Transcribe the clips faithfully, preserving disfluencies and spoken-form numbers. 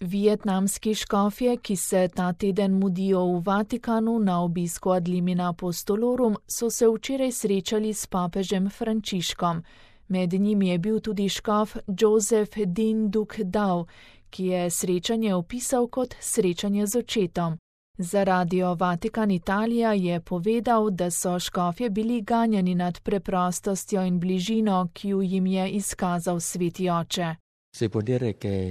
Vietnamski škofje, ki se ta teden mudijo v Vatikanu na obisku ad limina apostolorum, so se včeraj srečali s papežem Frančiškom. Med njimi je bil tudi škof Joseph Din Duc Dau, ki je srečanje opisal kot srečanje z očetom. Za Radio Vatikan Italija je povedal, da so škofje bili ganjani nad preprostostjo in bližino, ki ju jim je izkazal sveti oče. Se può dire che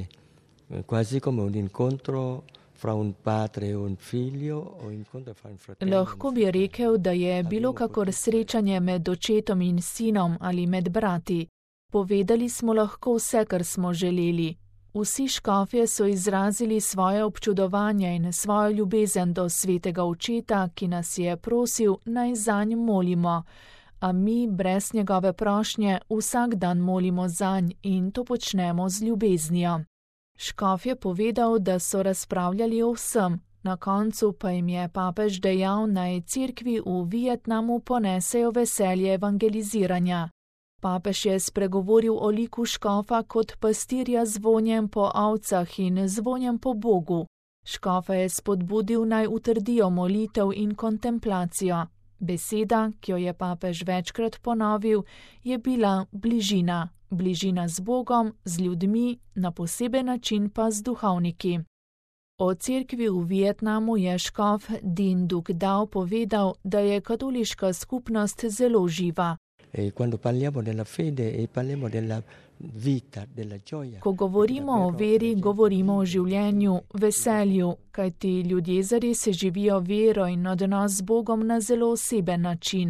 quasi come un incontro fra un padre e un figlio o incontro fra un fratello. Lahko bi rekel, da je bilo kakor srečanje med očetom in sinom ali med brati. Povedali smo lahko vse, kar smo želeli. Vsi škofje so izrazili svoje občudovanje in svojo ljubezen do svetega očeta, ki nas je prosil, naj zanj molimo. A mi brez njegove prošnje vsak dan molimo zanj in to počnemo z ljubeznijo. Škof je povedal, da so razpravljali o vsem, na koncu pa jim je papež dejal, naj cerkvi v Vietnamu ponesejo veselje evangeliziranja. Papež je spregovoril o liku škofa kot pastirja z vonjem po ovcah in z vonjem po Bogu. Škofa je spodbudil, naj utrdijo molitev in kontemplacijo. Beseda, ki jo je papež večkrat ponovil, je bila bližina. Bližina z Bogom, z ljudmi, na poseben način pa z duhovniki. O cerkvi v Vietnamu je škof Din Duc Dau povedal, da je katoliška skupnost zelo živa. E quando parliamo della fede e parliamo della vita, della gioia. Ko govorimo o veri, govorimo o življenju, veselju, kajti ljudje zares živijo vero in odnos z Bogom na zelo oseben način.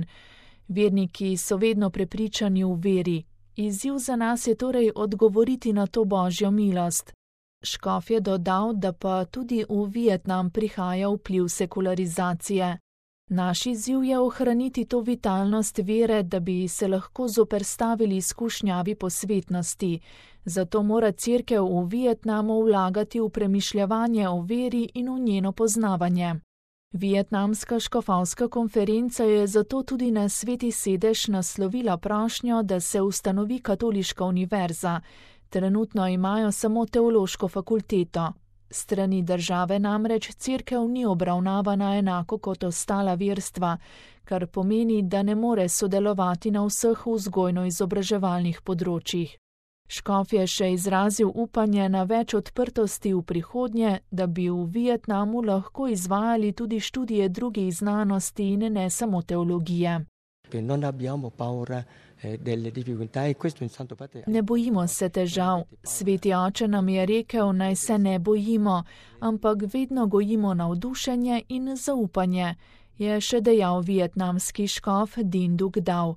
Verniki so vedno prepričani v veri. Izziv za nas je torej odgovoriti na to božjo milost. Škof je dodal, da pa tudi v Vietnam prihaja vpliv sekularizacije. Naš izziv je ohraniti to vitalnost vere, da bi se lahko zoperstavili skušnjavi posvetnosti. Zato mora cerkev v Vietnamu vlagati v premišljevanje o veri in v njeno poznavanje. Vietnamska škofovska konferenca je zato tudi na Sveti sedež naslovila prošnjo, da se ustanovi katoliška univerza. Trenutno imajo samo teološko fakulteto. Strani države namreč cerkev ni obravnavana enako kot ostala verstva, kar pomeni, da ne more sodelovati na vseh vzgojno-izobraževalnih področjih. Škof je še izrazil upanje na več odprtosti v prihodnje, da bi v Vietnamu lahko izvajali tudi študije drugih znanosti in ne samo teologije. Ne bojimo se težav. Sveti oče nam je rekel, naj se ne bojimo, ampak vedno gojimo navdušenje in zaupanje, je še dejal vietnamski škof Din Duc Dau.